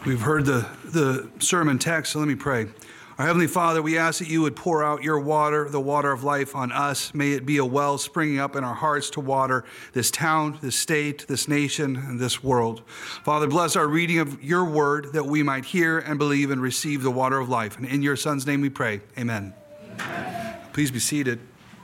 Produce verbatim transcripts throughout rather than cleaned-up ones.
We've heard the, the sermon text, so let me pray. Our Heavenly Father, we ask that you would pour out your water, the water of life, on us. May it be a well springing up in our hearts to water this town, this state, this nation, and this world. Father, bless our reading of your word that we might hear and believe and receive the water of life. And in your Son's name we pray. Amen. Amen. Please be seated.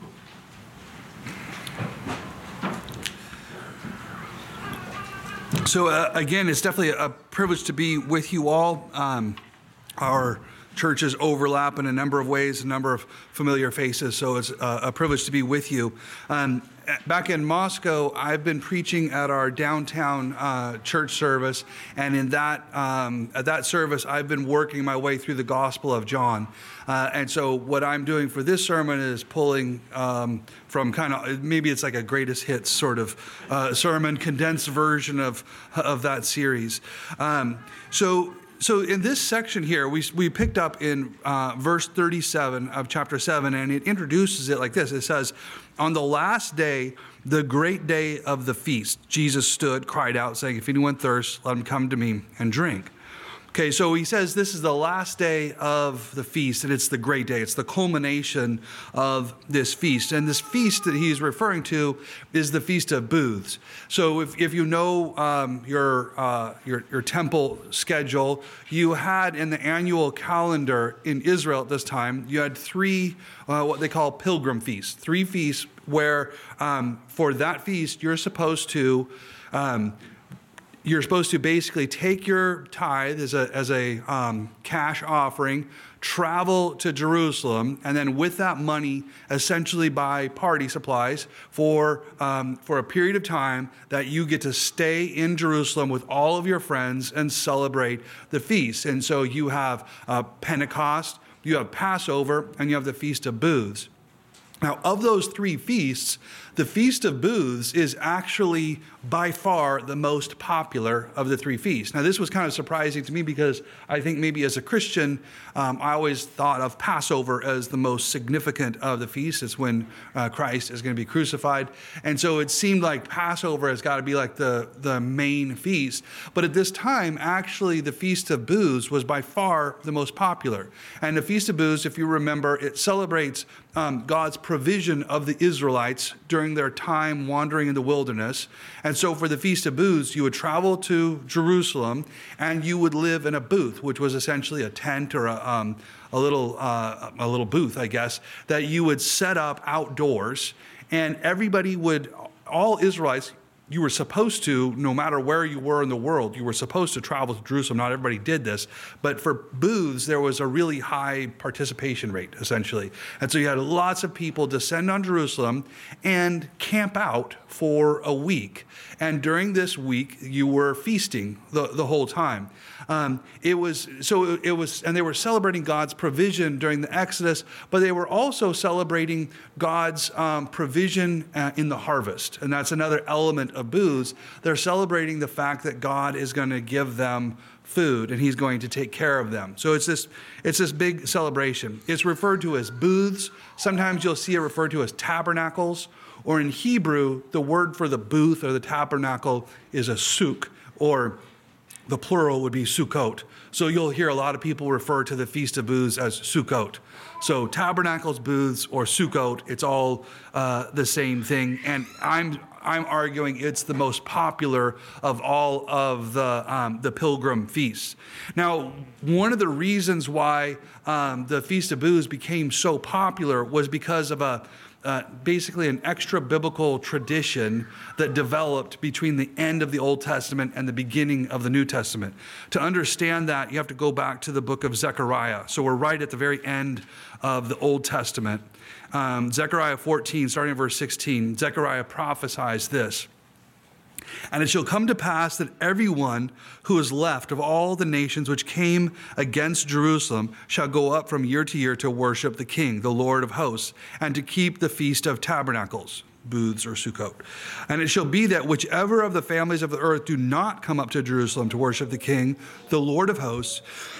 So uh, again, it's definitely a privilege to be with you all. Um, our churches overlap in a number of ways, a number of familiar faces, so it's a, a privilege to be with you. Um, back in Moscow, I've been preaching at our downtown uh, church service, and in that um, at that service, I've been working my way through the Gospel of John. Uh, and so what I'm doing for this sermon is pulling um, from kind of, maybe it's like a greatest hits sort of uh, sermon, condensed version of, of that series. Um, so So in this section here, we we picked up in uh, verse thirty-seven of chapter seven, and it introduces it like this. It says, "On the last day, the great day of the feast, Jesus stood, cried out, saying, 'If anyone thirsts, let him come to me and drink.'" Okay, so he says this is the last day of the feast, and it's the great day. It's the culmination of this feast. And this feast that he's referring to is the Feast of Booths. So if, if you know um, your, uh, your your temple schedule, you had in the annual calendar in Israel at this time, you had three, uh, what they call pilgrim feasts, three feasts where um, for that feast you're supposed to um, You're supposed to basically take your tithe as a as a um, cash offering, travel to Jerusalem, and then with that money, essentially buy party supplies for um, for a period of time that you get to stay in Jerusalem with all of your friends and celebrate the feast. And so you have uh, Pentecost, you have Passover, and you have the Feast of Booths. Now, of those three feasts, the Feast of Booths is actually by far the most popular of the three feasts. Now, this was kind of surprising to me because I think maybe as a Christian, um, I always thought of Passover as the most significant of the feasts. It's when uh, Christ is going to be crucified. And so it seemed like Passover has got to be like the, the main feast. But at this time, actually, the Feast of Booths was by far the most popular. And the Feast of Booths, if you remember, it celebrates um, God's provision of the Israelites during their time wandering in the wilderness. And so for the Feast of Booths, you would travel to Jerusalem and you would live in a booth, which was essentially a tent or a, um, a little uh, a little booth, I guess, that you would set up outdoors. And everybody would, all Israelites, you were supposed to, no matter where you were in the world, you were supposed to travel to Jerusalem. Not everybody did this, but for booths, there was a really high participation rate, essentially. And so you had lots of people descend on Jerusalem and camp out for a week. And during this week, you were feasting the, the whole time. Um, it was so it was, and they were celebrating God's provision during the Exodus, but they were also celebrating God's um, provision uh, in the harvest, and that's another element of booths. They're celebrating the fact that God is going to give them food, and He's going to take care of them. So it's this it's this big celebration. It's referred to as booths. Sometimes you'll see it referred to as tabernacles, or in Hebrew, the word for the booth or the tabernacle is a souk, or the plural would be Sukkot. So you'll hear a lot of people refer to the Feast of Booths as Sukkot. So tabernacles, booths, or Sukkot, it's all uh, the same thing. And I'm I'm arguing it's the most popular of all of the um, the pilgrim feasts. Now, one of the reasons why um, the Feast of Booths became so popular was because of a Uh, basically an extra biblical tradition that developed between the end of the Old Testament and the beginning of the New Testament. To understand that, you have to go back to the book of Zechariah. So we're right at the very end of the Old Testament. Um, Zechariah fourteen, starting at verse sixteen, Zechariah prophesies this. "And it shall come to pass that everyone who is left of all the nations which came against Jerusalem shall go up from year to year to worship the King, the Lord of hosts, and to keep the Feast of Tabernacles," booths or Sukkot. "And it shall be that whichever of the families of the earth do not come up to Jerusalem to worship the King, the Lord of hosts,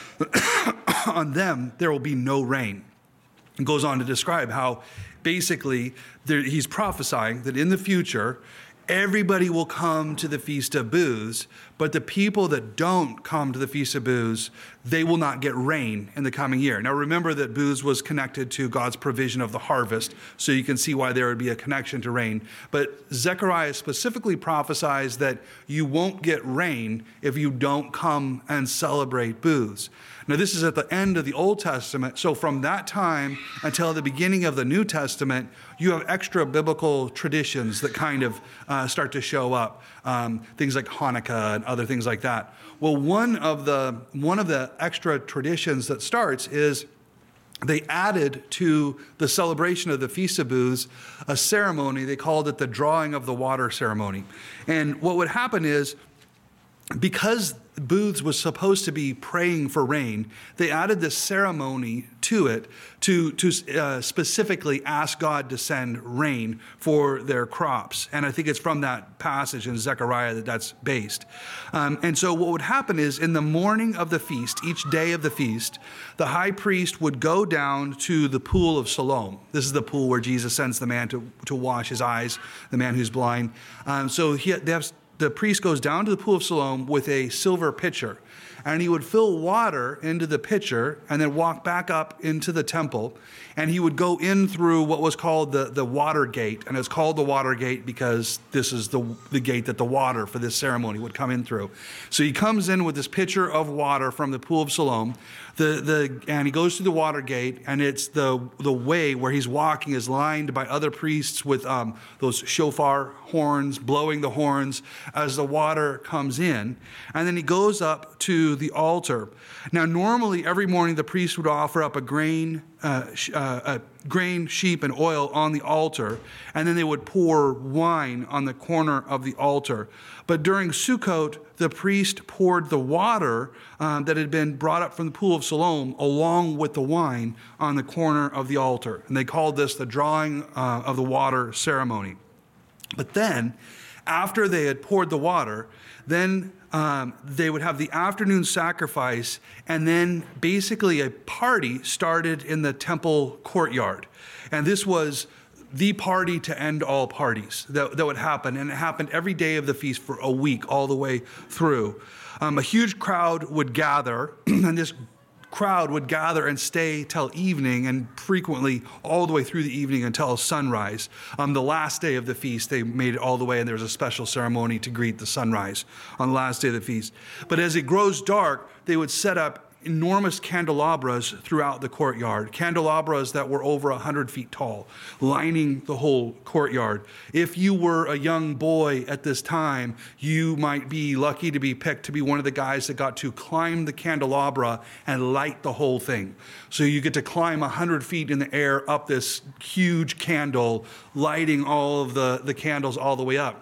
on them there will be no rain." It goes on to describe how basically there, he's prophesying that in the future, everybody will come to the Feast of Booths, But the people that don't come to the Feast of Booths, they will not get rain in the coming year. Now remember that booths was connected to God's provision of the harvest, so you can see why there would be a connection to rain. But Zechariah specifically prophesies that you won't get rain if you don't come and celebrate booths. Now this is at the end of the Old Testament, so from that time until the beginning of the New Testament, you have extra biblical traditions that kind of uh, start to show up, um, things like Hanukkah and other things like that. Well, one of the one of the extra traditions that starts is they added to the celebration of the Feast of Booths a ceremony. They called it the drawing of the water ceremony. And what would happen is, because Booths was supposed to be praying for rain, they added this ceremony to it to, to uh, specifically ask God to send rain for their crops. And I think it's from that passage in Zechariah that that's based. Um, and so what would happen is, in the morning of the feast, each day of the feast, the high priest would go down to the pool of Siloam. This is the pool where Jesus sends the man to, to wash his eyes, the man who's blind. Um, so he, they have the priest goes down to the pool of Siloam with a silver pitcher, and he would fill water into the pitcher and then walk back up into the temple, and he would go in through what was called the, the water gate. And it's called the water gate because this is the, the gate that the water for this ceremony would come in through. So he comes in with this pitcher of water from the pool of Siloam, the, the, and he goes through the water gate, and it's the, the way where he's walking is lined by other priests with um, those shofar horns, blowing the horns as the water comes in. And then he goes up to the altar. Now, normally every morning the priest would offer up a grain, uh, uh, a grain, sheep, and oil on the altar, and then they would pour wine on the corner of the altar. But during Sukkot, the priest poured the water um, that had been brought up from the pool of Siloam along with the wine on the corner of the altar. And they called this the drawing uh, of the water ceremony. But then, after they had poured the water, then um, they would have the afternoon sacrifice, and then basically a party started in the temple courtyard. And this was the party to end all parties that, that would happen. And it happened every day of the feast for a week, all the way through. Um, a huge crowd would gather, and this crowd would gather and stay till evening, and frequently all the way through the evening until sunrise. Um, the last day of the feast, they made it all the way, and there was a special ceremony to greet the sunrise on the last day of the feast. But as it grows dark, they would set up enormous candelabras throughout the courtyard, candelabras that were over one hundred feet tall, lining the whole courtyard. If you were a young boy at this time, you might be lucky to be picked to be one of the guys that got to climb the candelabra and light the whole thing. So you get to climb one hundred feet in the air up this huge candle, lighting all of the, the candles all the way up.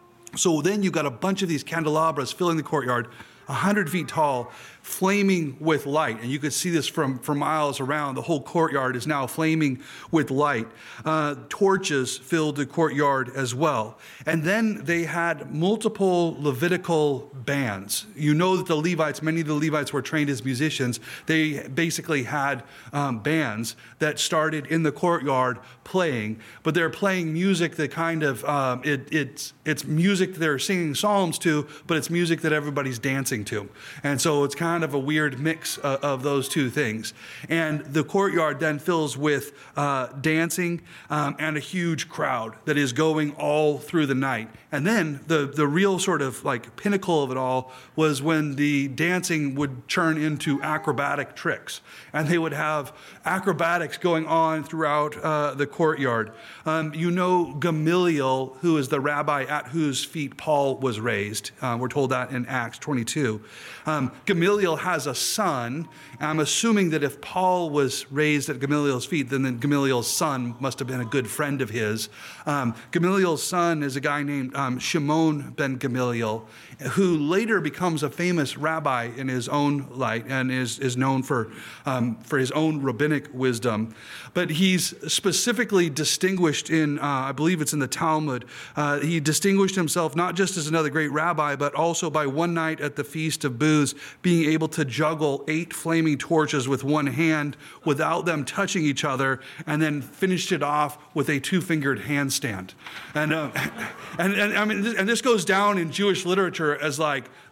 So then you've got a bunch of these candelabras filling the courtyard, one hundred feet tall, flaming with light. And you could see this from for miles around. The whole courtyard is now flaming with light. Uh, torches filled the courtyard as well. And then they had multiple Levitical bands. You know that the Levites, many of the Levites were trained as musicians. They basically had um, bands that started in the courtyard playing, but they're playing music that kind of, um, it, it's, it's music that they're singing psalms to, but it's music that everybody's dancing to. And so it's kind of a weird mix uh, of those two things. And the courtyard then fills with uh, dancing um, and a huge crowd that is going all through the night. And then the, the real sort of like pinnacle of it all was when the dancing would turn into acrobatic tricks. And they would have acrobatics going on throughout uh, the courtyard. Um, you know Gamaliel, who is the rabbi at whose feet Paul was raised. Uh, we're told that in Acts twenty-two. Um, Gamaliel has a son. I'm assuming that if Paul was raised at Gamaliel's feet, then, then Gamaliel's son must have been a good friend of his. Um, Gamaliel's son is a guy named um, Shimon ben Gamaliel, who later becomes a famous rabbi in his own light and is, is known for, um, for his own rabbinic wisdom. But he's specifically distinguished in, uh, I believe it's in the Talmud, uh, he distinguished himself not just as another great rabbi, but also by one night at the Feast of Booths being able to juggle eight flaming torches with one hand without them touching each other, and then finished it off with a two-fingered handstand. And, uh, and, and I mean, and this goes down in Jewish literature as like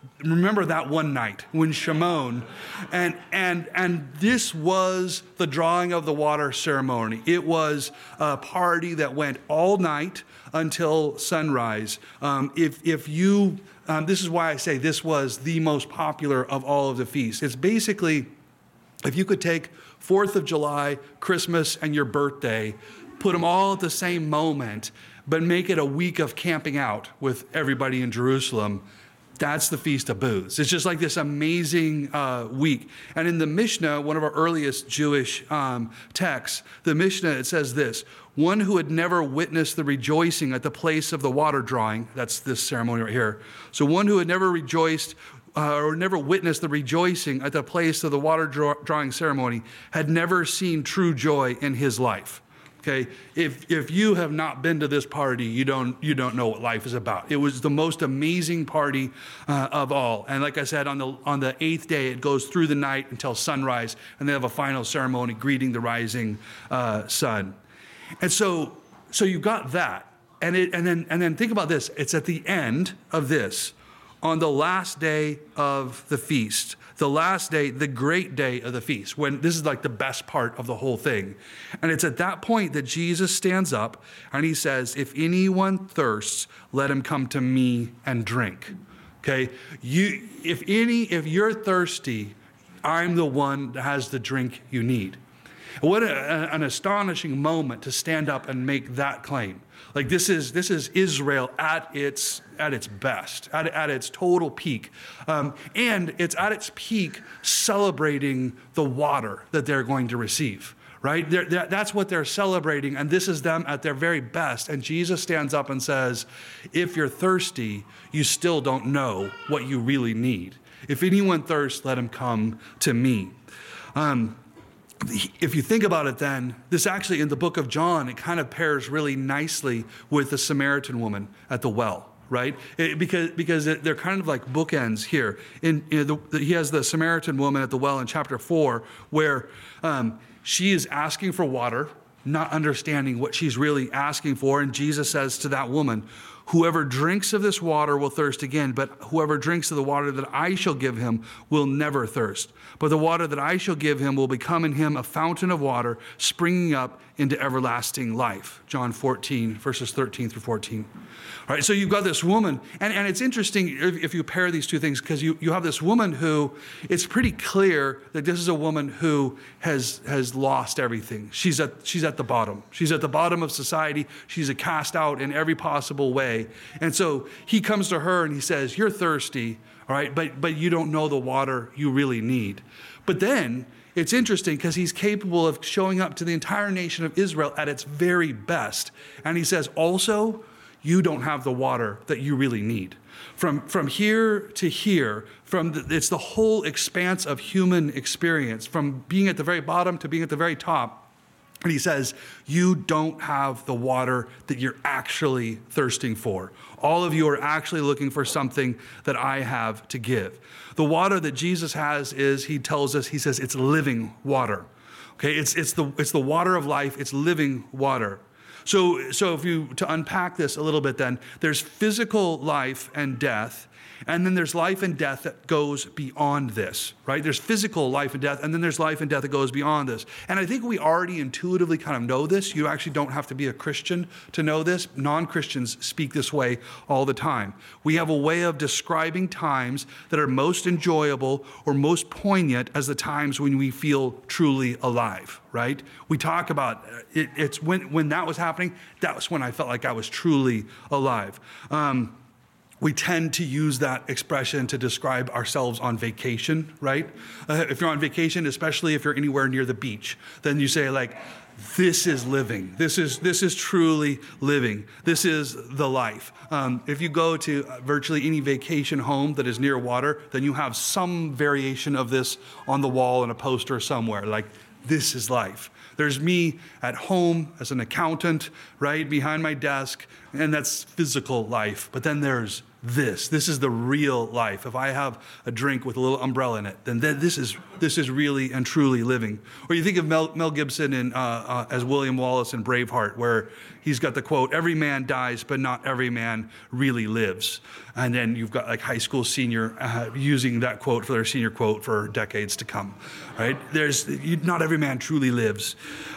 remember that one night when Shimon, and and and this was the drawing of the water ceremony. It was a party that went all night until sunrise. Um, if if you, um, this is why I say this was the most popular of all of the feasts. It's basically, if you could take fourth of July, Christmas, and your birthday, put them all at the same moment, but make it a week of camping out with everybody in Jerusalem. That's the Feast of Booths. It's just like this amazing uh, week. And in the Mishnah, one of our earliest Jewish um, texts, the Mishnah, it says this: one who had never witnessed the rejoicing at the place of the water drawing, that's this ceremony right here. So one who had never rejoiced uh, or never witnessed the rejoicing at the place of the water draw- drawing ceremony had never seen true joy in his life. Okay, if if you have not been to this party, you don't you don't know what life is about. It was the most amazing party uh, of all. And like I said, on the on the eighth day, it goes through the night until sunrise, and they have a final ceremony greeting the rising uh, sun. And so so you got that, and it and then and then think about this. It's at the end of this, on the last day of the feast. The last day, the great day of the feast, when this is like the best part of the whole thing. And it's at that point that Jesus stands up and he says, if anyone thirsts, let him come to me and drink. Okay? You, if any, if you're thirsty, I'm the one that has the drink you need. What a, an astonishing moment to stand up and make that claim. Like this is this is Israel at its at its best, at, at its total peak. Um, and it's at its peak celebrating the water that they're going to receive, right? They're, they're, that's what they're celebrating, and this is them at their very best. And Jesus stands up and says, if you're thirsty, you still don't know what you really need. If anyone thirsts, let him come to me. Um, If you think about it then, this actually in the book of John, it kind of pairs really nicely with the Samaritan woman at the well, right? It, because because they're kind of like bookends here. In, in the, he has the Samaritan woman at the well in chapter four, where um, she is asking for water, not understanding what she's really asking for. And Jesus says to that woman, whoever drinks of this water will thirst again, but whoever drinks of the water that I shall give him will never thirst. But the water that I shall give him will become in him a fountain of water springing up into everlasting life. John fourteen, verses thirteen through fourteen. All right, so you've got this woman, and, and it's interesting if, if you pair these two things, because you, you have this woman who, it's pretty clear that this is a woman who has has lost everything. She's at she's at the bottom. She's at the bottom of society. She's a cast out in every possible way. And so he comes to her and he says, you're thirsty, all right, but but you don't know the water you really need. But then it's interesting because he's capable of showing up to the entire nation of Israel at its very best. And he says, also, you don't have the water that you really need. From, from here to here, from the, it's the whole expanse of human experience, from being at the very bottom to being at the very top. And he says, you don't have the water that you're actually thirsting for. All of you are actually looking for something that I have to give. The water that Jesus has is, he tells us, he says, it's living water. Okay, it's it's the it's the water of life, it's living water. So, so if you, to unpack this a little bit then, there's physical life and death, and then there's life and death that goes beyond this, right? There's physical life and death, and then there's life and death that goes beyond this. And I think we already intuitively kind of know this. You actually don't have to be a Christian to know this. Non-Christians speak this way all the time. We have a way of describing times that are most enjoyable or most poignant as the times when we feel truly alive, right? We talk about it, it's when, when that was happening, that was when I felt like I was truly alive. Um, We tend to use that expression to describe ourselves on vacation, right? Uh, if you're on vacation, especially if you're anywhere near the beach, then you say like, this is living. This is this is truly living. This is the life. Um, if you go to virtually any vacation home that is near water, then you have some variation of this on the wall in a poster somewhere, like, this is life. There's me at home as an accountant, right, behind my desk, and that's physical life. But then there's this. This is the real life. If I have a drink with a little umbrella in it, then th- this is this is really and truly living. Or you think of Mel, Mel Gibson in, uh, uh, as William Wallace in Braveheart, where he's got the quote, every man dies, but not every man really lives. And then you've got like high school senior uh, using that quote for their senior quote for decades to come, right? There's you, not every man truly lives.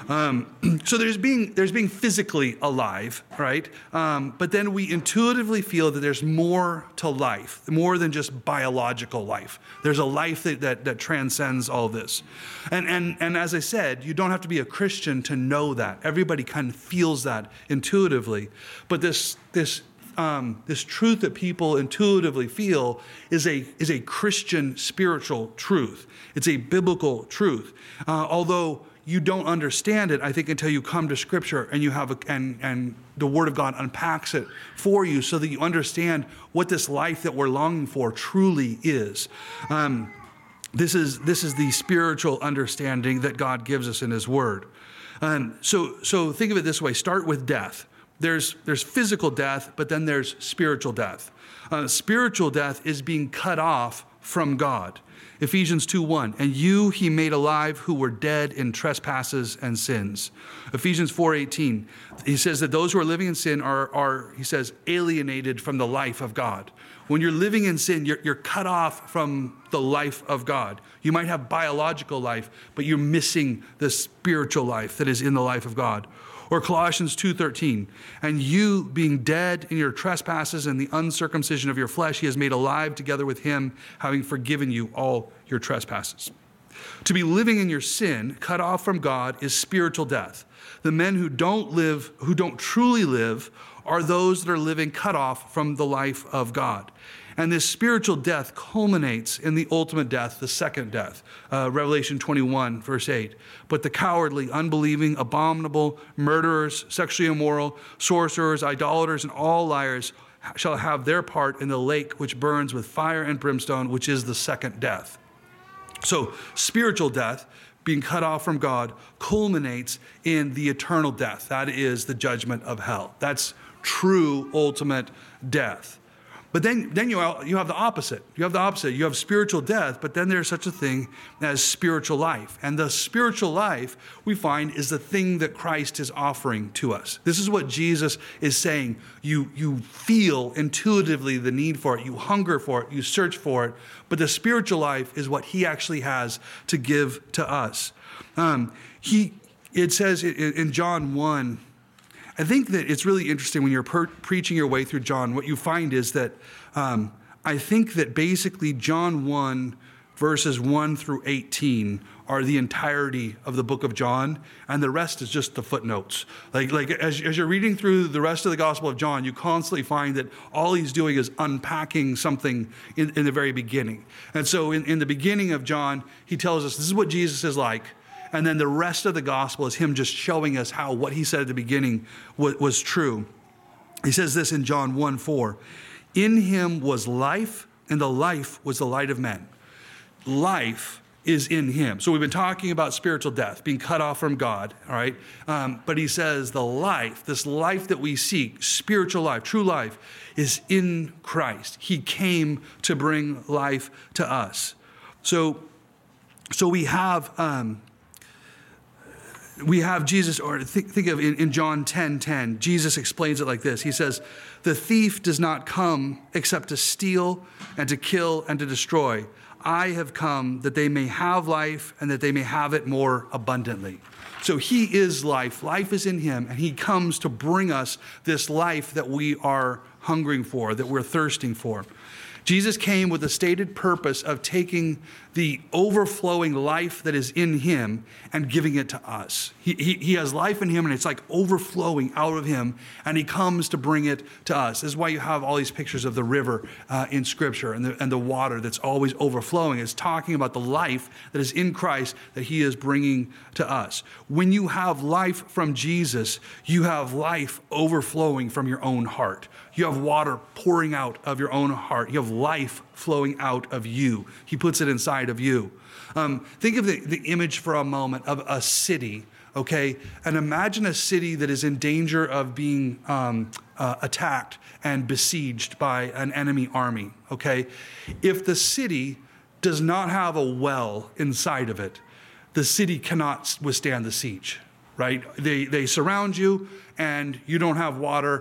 Um, so there's being there's being physically alive, right? Um, but then we intuitively feel that there's more to life, more than just biological life. There's a life that that, that transcends all this. And and and as I said, you don't have to be a Christian to know that. Everybody kind of feels that intuitively. But this this um, this truth that people intuitively feel is a is a Christian spiritual truth. It's a biblical truth. Uh, although you don't understand it, I think, until you come to Scripture and you have a, and and the Word of God unpacks it for you, so that you understand what this life that we're longing for truly is. Um, this is this is the spiritual understanding that God gives us in His Word. Um, so so think of it this way: start with death. There's there's physical death, but then there's spiritual death. Uh, spiritual death is being cut off from God. Ephesians two one, and you he made alive who were dead in trespasses and sins. Ephesians four eighteen, he says that those who are living in sin are, are he says, alienated from the life of God. When you're living in sin, you're, you're cut off from the life of God. You might have biological life, but you're missing the spiritual life that is in the life of God. Or Colossians two thirteen, and you being dead in your trespasses and the uncircumcision of your flesh, he has made alive together with him, having forgiven you all your trespasses. To be living in your sin, cut off from God, is spiritual death. The men who don't live, who don't truly live, are those that are living cut off from the life of God. And this spiritual death culminates in the ultimate death, the second death. Uh, Revelation twenty-one, verse eight. But the cowardly, unbelieving, abominable, murderers, sexually immoral, sorcerers, idolaters, and all liars shall have their part in the lake which burns with fire and brimstone, which is the second death. So spiritual death, being cut off from God, culminates in the eternal death. That is the judgment of hell. That's true ultimate death. But then, then you have, you have the opposite. You have the opposite. You have spiritual death, but then there's such a thing as spiritual life. And the spiritual life, we find, is the thing that Christ is offering to us. This is what Jesus is saying. You, you feel intuitively the need for it. You hunger for it. You search for it. But the spiritual life is what he actually has to give to us. Um, he, it says in, in John one, I think that it's really interesting when you're per- preaching your way through John, what you find is that um, I think that basically John one, verses one through eighteen are the entirety of the book of John, and the rest is just the footnotes. Like, like as, as you're reading through the rest of the Gospel of John, you constantly find that all he's doing is unpacking something in, in the very beginning. And so in, in the beginning of John, he tells us this is what Jesus is like. And then the rest of the gospel is him just showing us how what he said at the beginning was, was true. He says this in John one four. In him was life, and the life was the light of men. Life is in him. So we've been talking about spiritual death, being cut off from God, all right? Um, but he says the life, this life that we seek, spiritual life, true life, is in Christ. He came to bring life to us. So, so we have... Um, We have Jesus, or think, think of in, in John ten ten, Jesus explains it like this. He says, the thief does not come except to steal and to kill and to destroy. I have come that they may have life and that they may have it more abundantly. So he is life. Life is in him, and he comes to bring us this life that we are hungering for, that we're thirsting for. Jesus came with the stated purpose of taking the overflowing life that is in him and giving it to us. He, he, he has life in him, and it's like overflowing out of him, and he comes to bring it to us. This is why you have all these pictures of the river uh, in Scripture and the, and the water that's always overflowing. It's talking about the life that is in Christ that he is bringing to us. When you have life from Jesus, you have life overflowing from your own heart. You have water pouring out of your own heart. You have life flowing out of you. He puts it inside of you. Um, think of the, the image for a moment of a city, okay? And imagine a city that is in danger of being um, uh, attacked and besieged by an enemy army, okay? If the city does not have a well inside of it, the city cannot withstand the siege, right? They, they surround you, and you don't have water.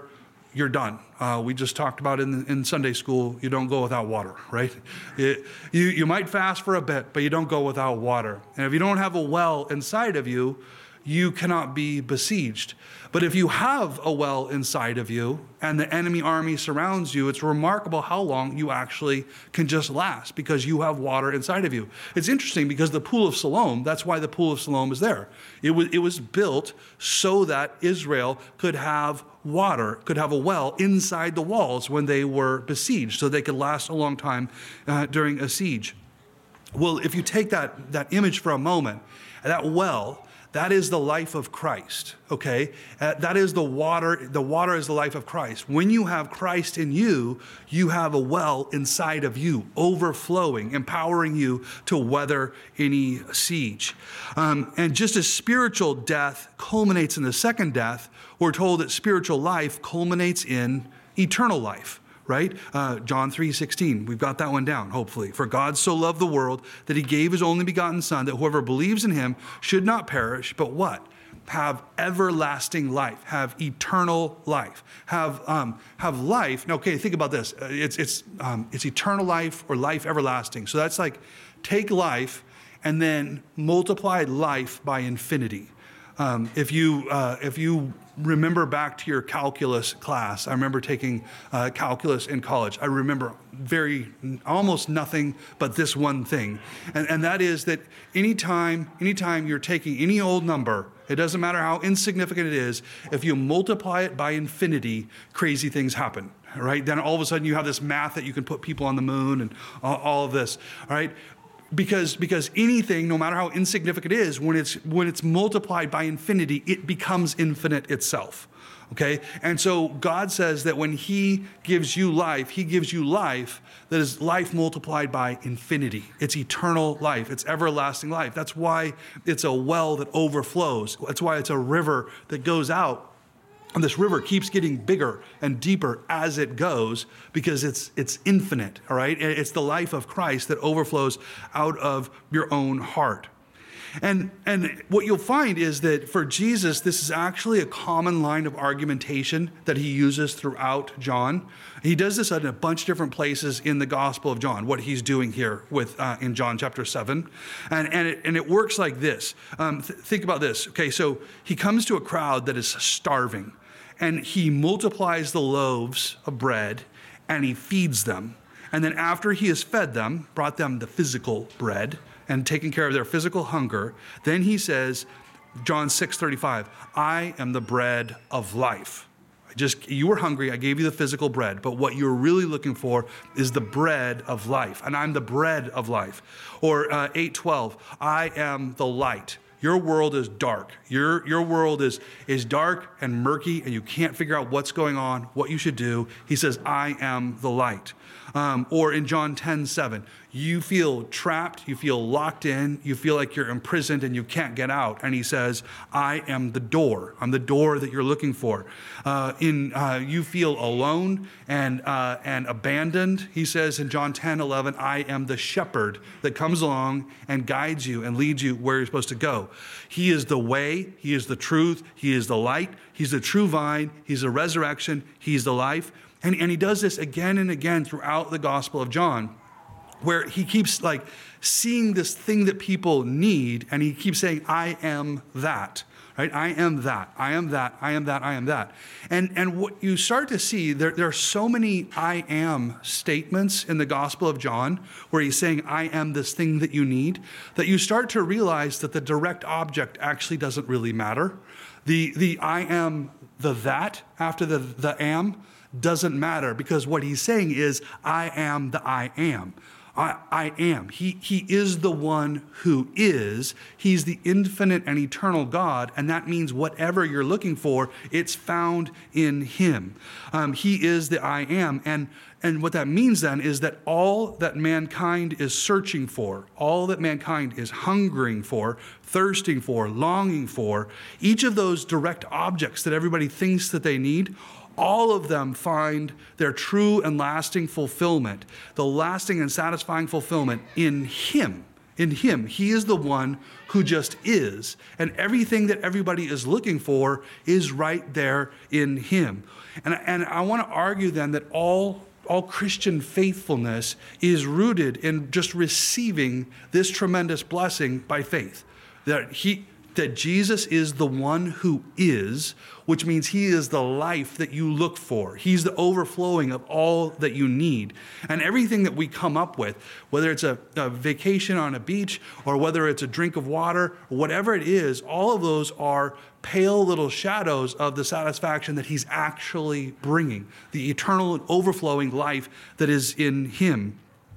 you're done. Uh, we just talked about in, in Sunday school, you don't go without water, right? It, you, you might fast for a bit, but you don't go without water. And if you don't have a well inside of you, you cannot be besieged. But if you have a well inside of you and the enemy army surrounds you, it's remarkable how long you actually can just last because you have water inside of you. It's interesting because the Pool of Siloam, that's why the Pool of Siloam is there. It was, it was built so that Israel could have water, could have a well inside the walls when they were besieged, so they could last a long time uh, during a siege. Well, if you take that, that image for a moment, that well, that is the life of Christ, okay? Uh, that is the water. The water is the life of Christ. When you have Christ in you, you have a well inside of you, overflowing, empowering you to weather any siege. Um, and just as spiritual death culminates in the second death, we're told that spiritual life culminates in eternal life. Right? Uh, John three sixteen, we've got that one down, hopefully. For God so loved the world that he gave his only begotten son, that whoever believes in him should not perish, but what? Have everlasting life, have eternal life, have um, have life. Now, okay, think about this. It's, it's, um, it's eternal life or life everlasting. So that's like take life and then multiply life by infinity. Um, if you uh, if you remember back to your calculus class, I remember taking uh, calculus in college. I remember very almost nothing but this one thing, and and that is that anytime anytime you're taking any old number, it doesn't matter how insignificant it is, if you multiply it by infinity, crazy things happen. Right? Then all of a sudden you have this math that you can put people on the moon and all, all of this. All right. Because, because anything, no matter how insignificant it is, when it's, when it's multiplied by infinity, it becomes infinite itself, okay? And so God says that when he gives you life, he gives you life that is life multiplied by infinity. It's eternal life. It's everlasting life. That's why it's a well that overflows. That's why it's a river that goes out. And this river keeps getting bigger and deeper as it goes because it's it's infinite, all right? It's the life of Christ that overflows out of your own heart. And, and what you'll find is that for Jesus, this is actually a common line of argumentation that he uses throughout John. He does this in a bunch of different places in the Gospel of John, what he's doing here with uh, in John chapter seven. And, and, it, and it works like this. Um, th- think about this. Okay, so he comes to a crowd that is starving, and he multiplies the loaves of bread, and he feeds them. And then after he has fed them, brought them the physical bread, and taken care of their physical hunger, then he says, John six thirty-five, I am the bread of life. I just, you were hungry, I gave you the physical bread, but what you're really looking for is the bread of life, and I'm the bread of life. Or uh, eight twelve, I am the light. Your world is dark. Your, your world is, is dark and murky, and you can't figure out what's going on, what you should do. He says, I am the light. Um, or in John ten seven, you feel trapped, you feel locked in, you feel like you're imprisoned and you can't get out. And he says, I am the door. I'm the door that you're looking for. Uh, in uh, you feel alone and uh, and abandoned. He says in John ten eleven, I am the shepherd that comes along and guides you and leads you where you're supposed to go. He is the way, he is the truth, he is the light, he's the true vine, he's the resurrection, he's the life. And, and he does this again and again throughout the Gospel of John, where he keeps like seeing this thing that people need, and he keeps saying, I am that, right? I am that, I am that, I am that, I am that. And, and what you start to see, there, there are so many I am statements in the Gospel of John where he's saying, I am this thing that you need, that you start to realize that the direct object actually doesn't really matter. The, the I am the that after the, the am doesn't matter, because what he's saying is, I am the I am. I, I am. He, he is the one who is. He's the infinite and eternal God, and that means whatever you're looking for, it's found in him. Um, he is the I am, and, and what that means then is that all that mankind is searching for, all that mankind is hungering for, thirsting for, longing for, each of those direct objects that everybody thinks that they need, all of them find their true and lasting fulfillment, the lasting and satisfying fulfillment in him, In him. He is the one who just is. And everything that everybody is looking for is right there in him. And, and I want to argue then that all, all Christian faithfulness is rooted in just receiving this tremendous blessing by faith. That he, that Jesus is the one who is, which means he is the life that you look for. He's the overflowing of all that you need. And everything that we come up with, whether it's a, a vacation on a beach or whether it's a drink of water, or whatever it is, all of those are pale little shadows of the satisfaction that he's actually bringing, the eternal and overflowing life that is in him.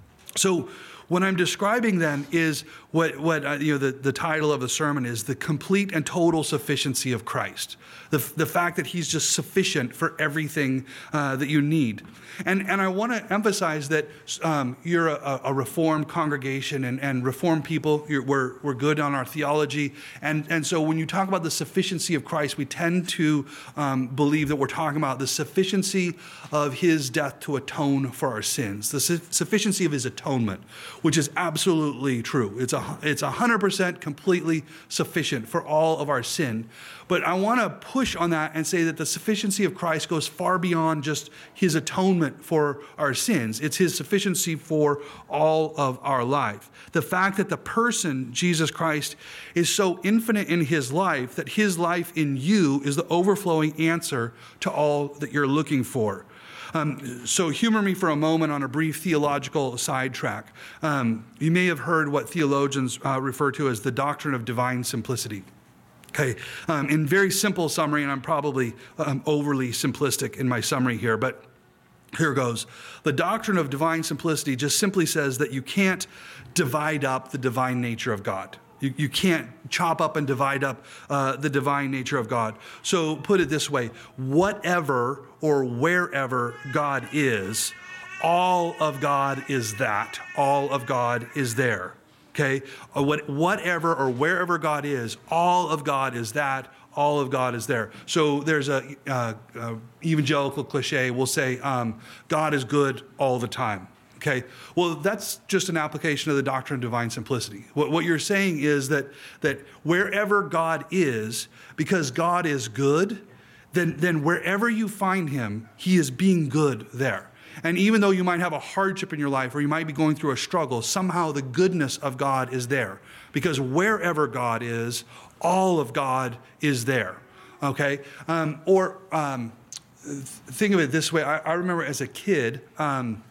So what I'm describing then is what, what uh, you know, the, the title of the sermon is the complete and total sufficiency of Christ. The, the fact that he's just sufficient for everything uh, that you need. And, and I want to emphasize that um, you're a, a Reformed congregation and, and Reformed people, you're, we're, we're good on our theology. And, and so when you talk about the sufficiency of Christ, we tend to um, believe that we're talking about the sufficiency of his death to atone for our sins, the su- sufficiency of his atonement, which is absolutely true. It's a, it's one hundred percent completely sufficient for all of our sin. But I want to push on that and say that the sufficiency of Christ goes far beyond just his atonement for our sins. It's his sufficiency for all of our life. The fact that the person, Jesus Christ, is so infinite in his life that his life in you is the overflowing answer to all that you're looking for. Um, so humor me for a moment on a brief theological sidetrack. Um, you may have heard what theologians uh, refer to as the doctrine of divine simplicity. Okay, um, in very simple summary, and I'm probably um, overly simplistic in my summary here, but here goes. The doctrine of divine simplicity just simply says that you can't divide up the divine nature of God. You, you can't chop up and divide up uh, the divine nature of God. So put it this way, whatever or wherever God is, all of God is that. All of God is there. Okay, what, whatever or wherever God is, all of God is that, all of God is there. So there's a, uh, uh, evangelical cliche, we'll say, um, God is good all the time. Okay, well, that's just an application of the doctrine of divine simplicity. What, what you're saying is that, that wherever God is, because God is good, then, then wherever you find him, he is being good there. And even though you might have a hardship in your life or you might be going through a struggle, somehow the goodness of God is there. Because wherever God is, all of God is there. Okay? Um, or um, think of it this way. I, I remember as a kid um,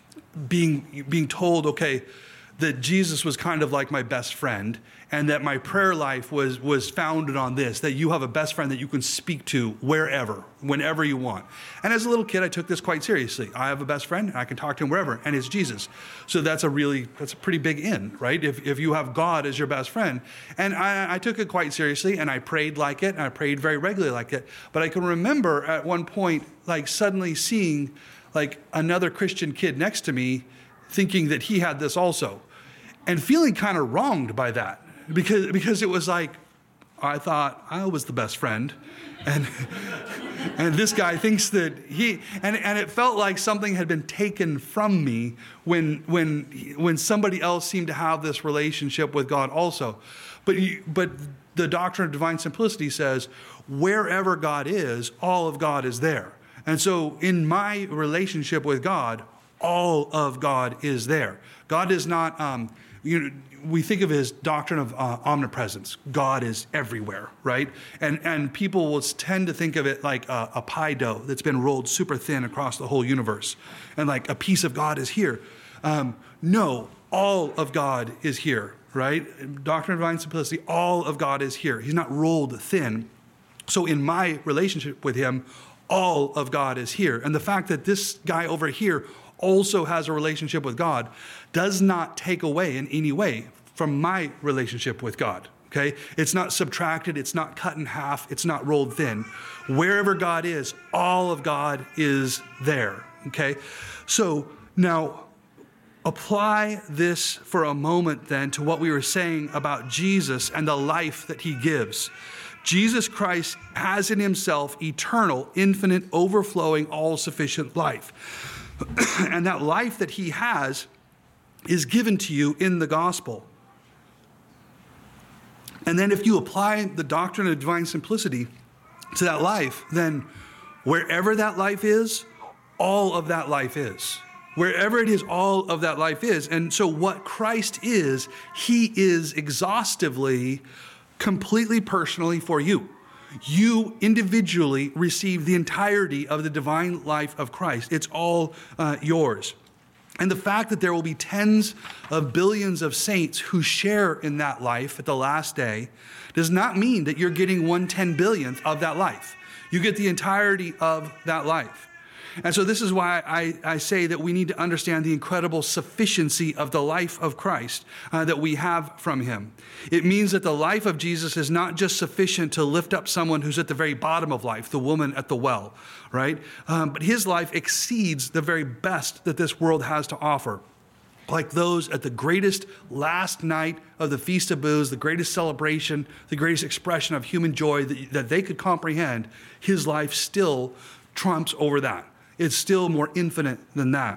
being, being told, okay, that Jesus was kind of like my best friend and that my prayer life was, was founded on this, that you have a best friend that you can speak to wherever, whenever you want. And as a little kid, I took this quite seriously. I have a best friend and I can talk to him wherever, and it's Jesus. So that's a really, that's a pretty big in, right? If, if you have God as your best friend. And I, I took it quite seriously and I prayed like it and I prayed very regularly like it. But I can remember at one point, like suddenly seeing like another Christian kid next to me thinking that he had this also. And feeling kind of wronged by that because because it was like, I thought I was the best friend. And and this guy thinks that he, and, and it felt like something had been taken from me when when when somebody else seemed to have this relationship with God also. But but the doctrine of divine simplicity says, wherever God is, all of God is there. And so in my relationship with God, all of God is there. God is not, um, you know, we think of his doctrine of uh, omnipresence. God is everywhere, right? And and people will tend to think of it like a, a pie dough that's been rolled super thin across the whole universe. And like a piece of God is here. Um, no, all of God is here, right? Doctrine of divine simplicity, all of God is here. He's not rolled thin. So in my relationship with him, all of God is here. And the fact that this guy over here also has a relationship with God does not take away in any way from my relationship with God, okay? It's not subtracted, it's not cut in half, it's not rolled thin. Wherever God is, all of God is there, okay? So now apply this for a moment then to what we were saying about Jesus and the life that he gives. Jesus Christ has in himself eternal, infinite, overflowing, all-sufficient life. And that life that he has is given to you in the gospel. And then if you apply the doctrine of divine simplicity to that life, then wherever that life is, all of that life is. Wherever it is, all of that life is. And so what Christ is, he is exhaustively, completely personally for you. You individually receive the entirety of the divine life of Christ. It's all uh, yours. And the fact that there will be tens of billions of saints who share in that life at the last day does not mean that you're getting one ten billionth of that life. You get the entirety of that life. And so this is why I, I say that we need to understand the incredible sufficiency of the life of Christ uh, that we have from him. It means that the life of Jesus is not just sufficient to lift up someone who's at the very bottom of life, the woman at the well, right? Um, but his life exceeds the very best that this world has to offer. Like those at the greatest last night of the Feast of Booths, the greatest celebration, the greatest expression of human joy that, that they could comprehend, his life still trumps over that. It's still more infinite than that.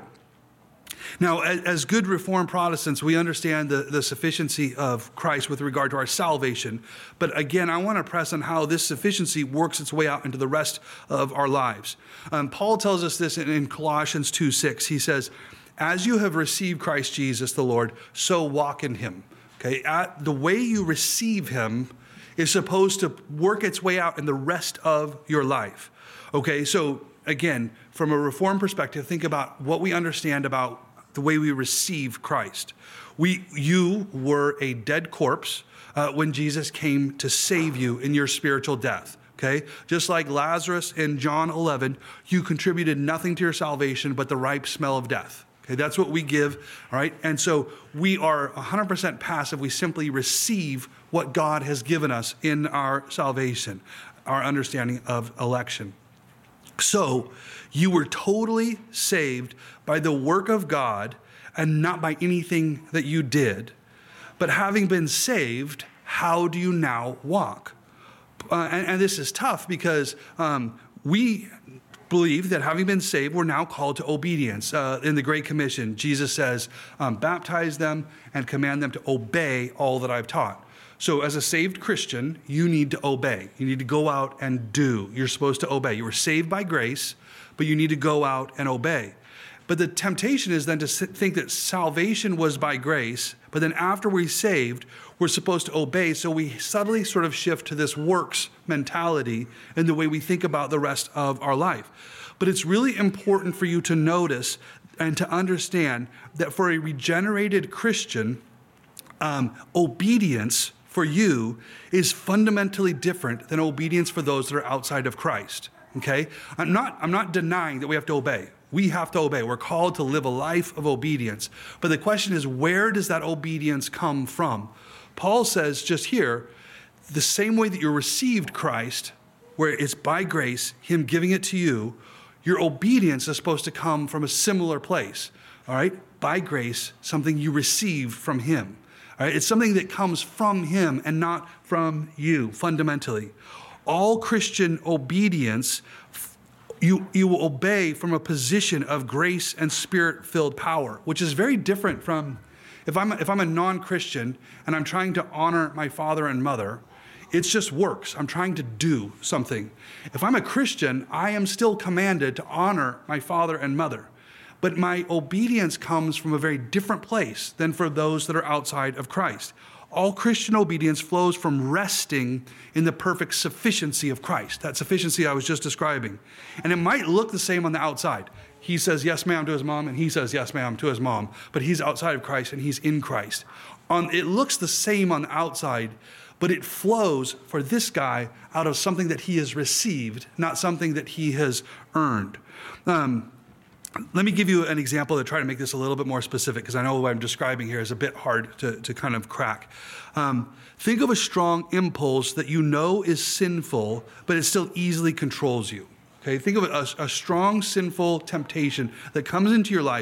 Now, as, as good Reformed Protestants, we understand the, the sufficiency of Christ with regard to our salvation. But again, I want to press on how this sufficiency works its way out into the rest of our lives. Um, Paul tells us this in, in Colossians two six. He says, as you have received Christ Jesus the Lord, so walk in him. Okay, At, the way you receive him is supposed to work its way out in the rest of your life. Okay, so again, from a Reformed perspective, think about what we understand about the way we receive Christ. We, you were a dead corpse uh, when Jesus came to save you in your spiritual death. Okay, just like Lazarus in John eleven, you contributed nothing to your salvation but the ripe smell of death. Okay, that's what we give, all right? And so we are one hundred percent passive. We simply receive what God has given us in our salvation, our understanding of election. So you were totally saved by the work of God and not by anything that you did. But having been saved, how do you now walk? Uh, and, and this is tough because um, we believe that having been saved, we're now called to obedience. Uh, in the Great Commission, Jesus says, um, baptize them and command them to obey all that I've taught. So as a saved Christian, you need to obey. You need to go out and do. You're supposed to obey. You were saved by grace, but you need to go out and obey. But the temptation is then to think that salvation was by grace, but then after we're saved, we're supposed to obey. So we subtly sort of shift to this works mentality in the way we think about the rest of our life. But it's really important for you to notice and to understand that for a regenerated Christian, um, obedience for you is fundamentally different than obedience for those that are outside of Christ. Okay? I'm not, I'm not denying that we have to obey. We have to obey. We're called to live a life of obedience. But the question is, where does that obedience come from? Paul says just here, the same way that you received Christ, where it's by grace, him giving it to you, your obedience is supposed to come from a similar place. All right? By grace, something you receive from him. All right? It's something that comes from him and not from you, fundamentally. All Christian obedience, you, you will obey from a position of grace and spirit-filled power, which is very different from, if I'm, if I'm a non-Christian and I'm trying to honor my father and mother, it's just works. I'm trying to do something. If I'm a Christian, I am still commanded to honor my father and mother. But my obedience comes from a very different place than for those that are outside of Christ. All Christian obedience flows from resting in the perfect sufficiency of Christ, that sufficiency I was just describing. And it might look the same on the outside. He says yes, ma'am, to his mom, and he says yes, ma'am, to his mom. But he's outside of Christ, and he's in Christ. On, it looks the same on the outside, but it flows for this guy out of something that he has received, not something that he has earned. Um, Let me give you an example to try to make this a little bit more specific, because I know what I'm describing here is a bit hard to, to kind of crack. Um, think of a strong impulse that you know is sinful, but it still easily controls you. Okay, think of a, a strong sinful temptation that comes into your life.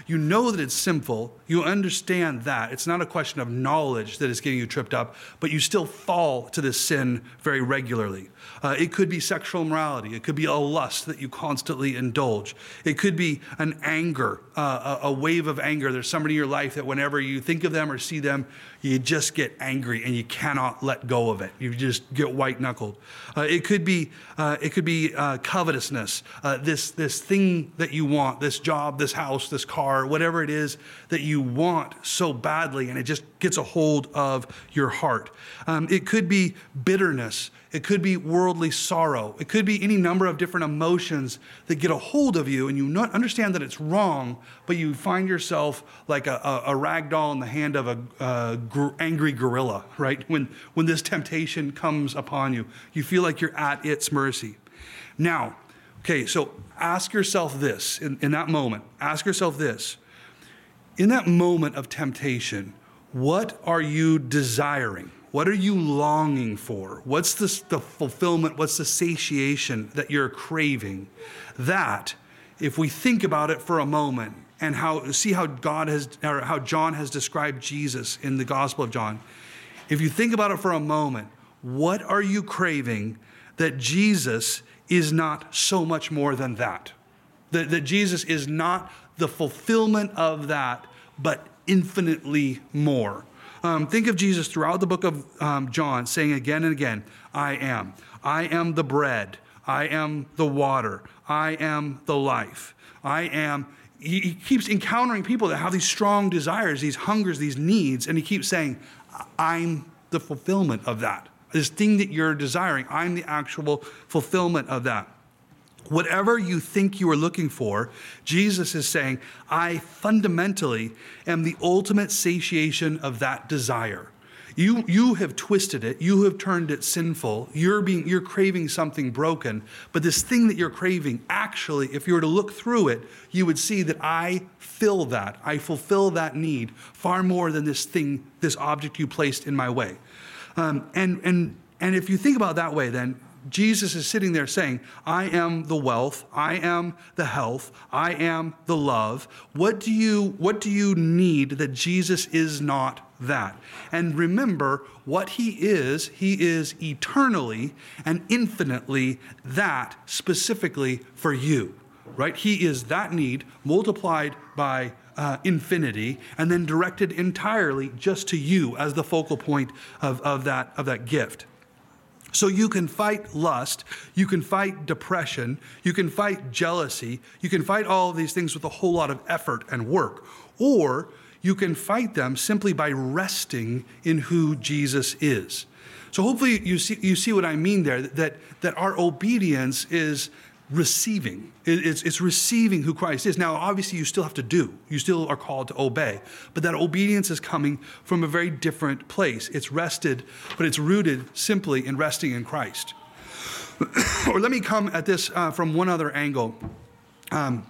You know that it's sinful. You understand that. It's not a question of knowledge that is getting you tripped up, but you still fall to this sin very regularly. Uh, it could be sexual immorality. It could be a lust that you constantly indulge. It could be an anger, uh, a, a wave of anger. There's somebody in your life that whenever you think of them or see them, you just get angry and you cannot let go of it. You just get white-knuckled. Uh, it could be uh, it could be uh, covetousness, uh, this this thing that you want, this job, this house, this car, whatever it is that you want so badly, and it just gets a hold of your heart. Um, it could be bitterness. It could be worldly sorrow. It could be any number of different emotions that get a hold of you, and you not understand that it's wrong, but you find yourself like a, a, a rag doll in the hand of a, a gr- angry gorilla, right? When, when this temptation comes upon you, you feel like you're at its mercy. Now, okay, so ask yourself this in, in that moment. Ask yourself this. In that moment of temptation, what are you desiring? What are you longing for? What's the, the fulfillment? What's the satiation that you're craving? That, if we think about it for a moment and how see how God has, or how John has described Jesus in the Gospel of John, if you think about it for a moment, what are you craving that Jesus is not so much more than that? That, that Jesus is not the fulfillment of that, but infinitely more. Um, think of Jesus throughout the book of um, John saying again and again, I am. I am the bread. I am the water. I am the life. I am. He, he keeps encountering people that have these strong desires, these hungers, these needs, and he keeps saying, I'm the fulfillment of that. This thing that you're desiring, I'm the actual fulfillment of that. Whatever you think you are looking for, Jesus is saying, I fundamentally am the ultimate satiation of that desire. You, you have twisted it. You have turned it sinful. You're being, you're craving something broken. But this thing that you're craving, actually, if you were to look through it, you would see that I fill that. I fulfill that need far more than this thing, this object you placed in my way. Um, and, and, and if you think about it that way, then Jesus is sitting there saying, I am the wealth, I am the health, I am the love. What do you, what do you need that Jesus is not that? And remember, what he is, he is eternally and infinitely that specifically for you, right? He is that need multiplied by uh, infinity and then directed entirely just to you as the focal point of, of, that, of that gift. So you can fight lust, you can fight depression, you can fight jealousy, you can fight all of these things with a whole lot of effort and work, or you can fight them simply by resting in who Jesus is. So hopefully you see you see what I mean there, that, that our obedience is receiving. It's, it's receiving who Christ is. Now, obviously, you still have to do. You still are called to obey. But that obedience is coming from a very different place. It's rested, but it's rooted simply in resting in Christ. Or let me come at this uh, from one other angle. Um,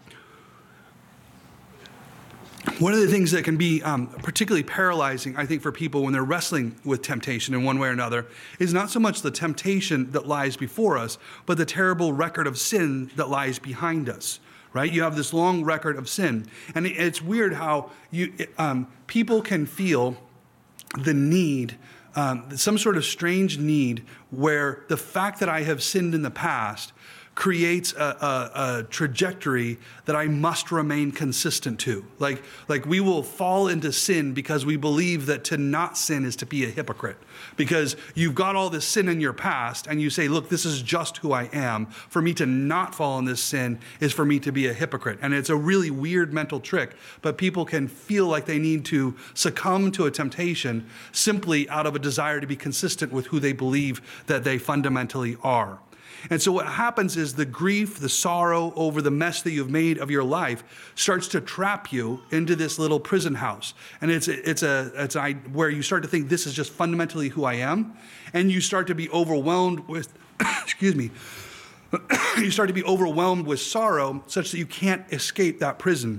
One of the things that can be um, particularly paralyzing, I think, for people when they're wrestling with temptation in one way or another is not so much the temptation that lies before us, but the terrible record of sin that lies behind us, right? You have this long record of sin. And it's weird how you um, people can feel the need, um, some sort of strange need where the fact that I have sinned in the past creates a, a, a trajectory that I must remain consistent to. Like, like we will fall into sin because we believe that to not sin is to be a hypocrite. Because you've got all this sin in your past and you say, look, this is just who I am. For me to not fall in this sin is for me to be a hypocrite. And it's a really weird mental trick, but people can feel like they need to succumb to a temptation simply out of a desire to be consistent with who they believe that they fundamentally are. And so what happens is the grief, the sorrow over the mess that you've made of your life starts to trap you into this little prison house. And it's it's a it's a, where you start to think this is just fundamentally who I am, and you start to be overwhelmed with, excuse me, you start to be overwhelmed with sorrow such that you can't escape that prison.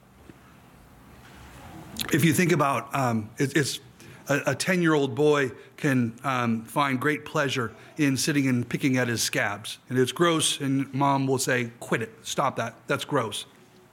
If you think about um, it, it's a ten-year-old boy can um, find great pleasure in sitting and picking at his scabs. And it's gross, and mom will say, quit it, stop that, that's gross.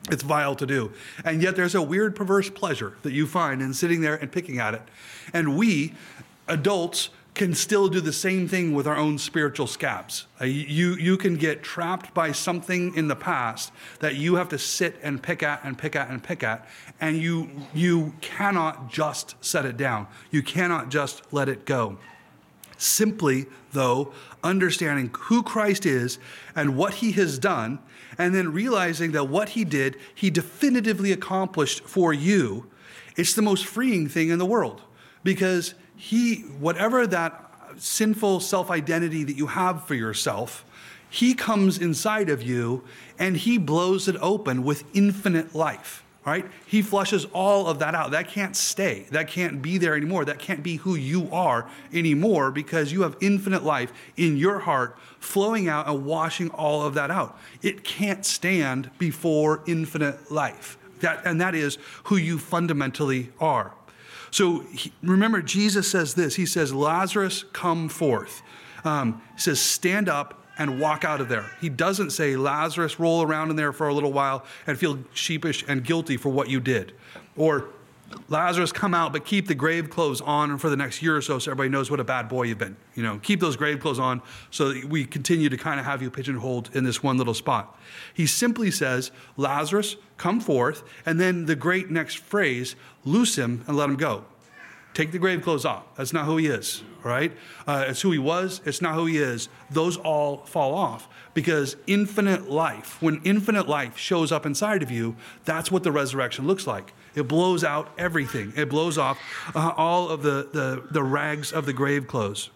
It's vile to do. And yet there's a weird perverse pleasure that you find in sitting there and picking at it. And we, adults, can still do the same thing with our own spiritual scabs. Uh, you, you can get trapped by something in the past that you have to sit and pick at and pick at and pick at, and you, you cannot just set it down. You cannot just let it go. Simply, though, understanding who Christ is and what he has done, and then realizing that what he did, he definitively accomplished for you, it's the most freeing thing in the world. Because he, whatever that sinful self-identity that you have for yourself, he comes inside of you and he blows it open with infinite life, right? He flushes all of that out. That can't stay. That can't be there anymore. That can't be who you are anymore, because you have infinite life in your heart flowing out and washing all of that out. It can't stand before infinite life. That, and that is who you fundamentally are. So he, remember, Jesus says this. He says, Lazarus, come forth. Um, he says, stand up and walk out of there. He doesn't say, Lazarus, roll around in there for a little while and feel sheepish and guilty for what you did. Or Lazarus, come out, but keep the grave clothes on for the next year or so so everybody knows what a bad boy you've been. You know, keep those grave clothes on so that we continue to kind of have you pigeonholed in this one little spot. He simply says, Lazarus, come forth, and then the great next phrase, loose him and let him go. Take the grave clothes off. That's not who he is, right? Uh, it's who he was. It's not who he is. Those all fall off, because infinite life, when infinite life shows up inside of you, that's what the resurrection looks like. It blows out everything. It blows off uh, all of the, the, the rags of the grave clothes.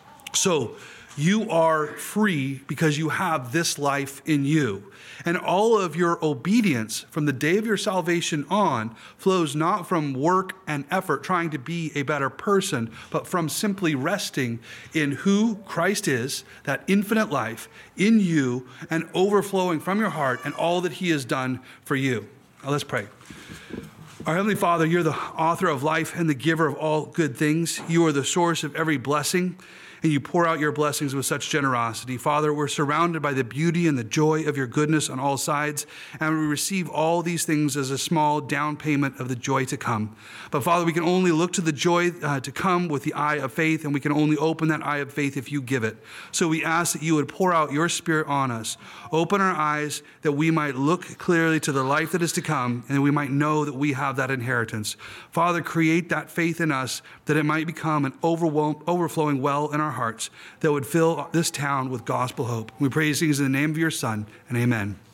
So you are free because you have this life in you. And all of your obedience from the day of your salvation on flows not from work and effort trying to be a better person, but from simply resting in who Christ is, that infinite life in you, and overflowing from your heart and all that he has done for you. Now let's pray. Our Heavenly Father, you're the author of life and the giver of all good things. You are the source of every blessing, and you pour out your blessings with such generosity. Father, we're surrounded by the beauty and the joy of your goodness on all sides, and we receive all these things as a small down payment of the joy to come. But Father, we can only look to the joy uh, to come with the eye of faith, and we can only open that eye of faith if you give it. So we ask that you would pour out your Spirit on us. Open our eyes that we might look clearly to the life that is to come, and we might know that we have that inheritance. Father, create that faith in us that it might become an overflowing well in our hearts that would fill this town with gospel hope. We pray these things in the name of your Son, and amen.